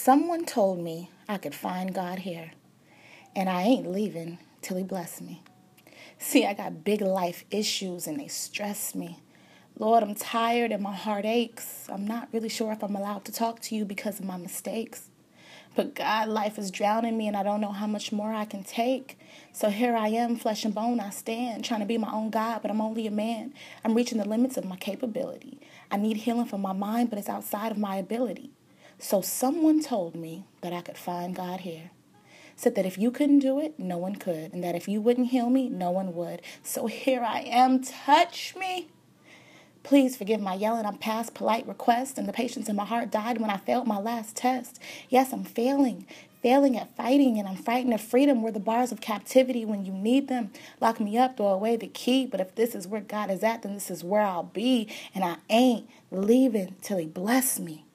Someone told me I could find God here, and I ain't leaving till he bless me. See, I got big life issues and they stress me. Lord, I'm tired and my heart aches. I'm not really sure if I'm allowed to talk to you because of my mistakes. But God, life is drowning me and I don't know how much more I can take. So here I am, flesh and bone, I stand, trying to be my own God, but I'm only a man. I'm reaching the limits of my capability. I need healing for my mind, but it's outside of my ability. So someone told me that I could find God here. Said that if you couldn't do it, no one could. And that if you wouldn't heal me, no one would. So here I am, touch me. Please forgive my yelling. I'm past polite requests, and the patience in my heart died when I failed my last test. Yes, I'm failing at fighting, and I'm frightened of freedom where the bars of captivity when you need them. Lock me up, throw away the key. But if this is where God is at, then this is where I'll be, and I ain't leaving till he bless me.